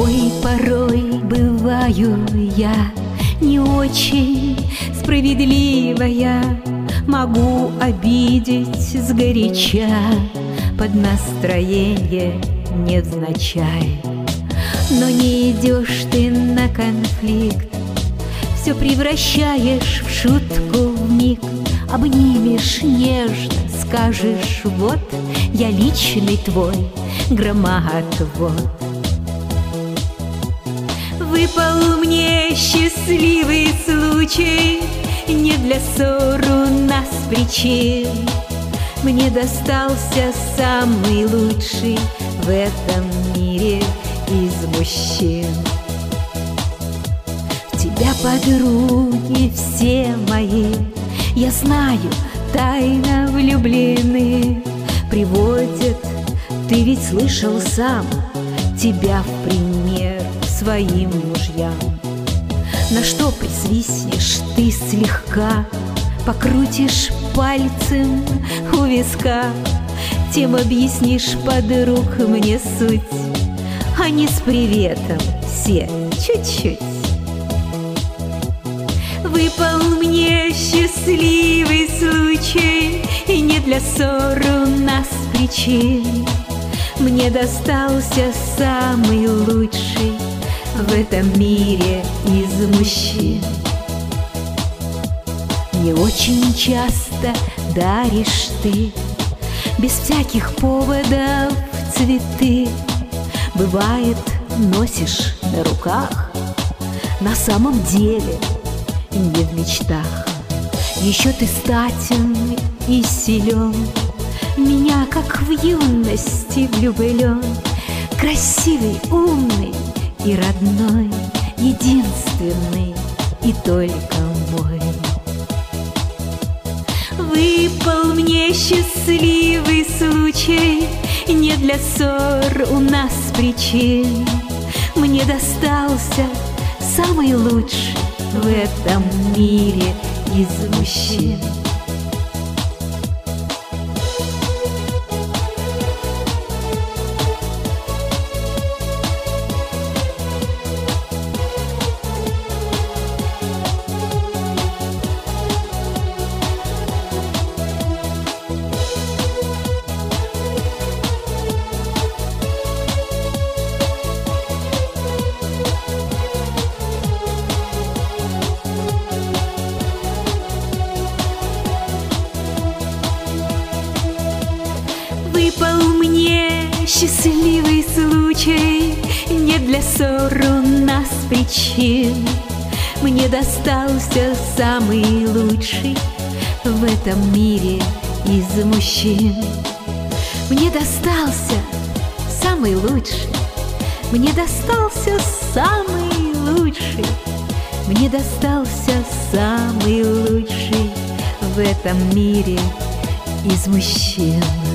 Ой, порой бываю я не очень справедливая, могу обидеть сгоряча под настроение невзначай. Но не идешь ты на конфликт, все превращаешь в шутку вмиг. Обнимешь нежно, скажешь: вот я личный твой громоотвод. Выпал мне счастливый случай, не для ссор у нас причин. Мне достался самый лучший в этом мире из мужчин. В тебя подруги все мои, я знаю, тайно влюблены. Приводят, ты ведь слышал сам, тебя в пример своим мужьям. На что присвистнешь ты слегка, покрутишь пальцем у виска, тем объяснишь, подруг, мне суть, а не с приветом все чуть-чуть. Выпал мне счастливый случай, и не для ссор у нас причин. Мне достался самый лучший в этом мире из мужчин. Не очень часто даришь ты без всяких поводов цветы. Бывает, носишь на руках, на самом деле не в мечтах. Еще ты статен и силен, в меня, как в юности, влюблен. Красивый, умный и родной, единственный и только мой. Выпал мне счастливый случай, не для ссор у нас причин. Мне достался самый лучший в этом мире из мужчин. Выпал мне счастливый случай, не для ссор у нас причин. Мне достался самый лучший в этом мире из мужчин. Мне достался самый лучший, мне достался самый лучший, мне достался самый лучший в этом мире из мужчин.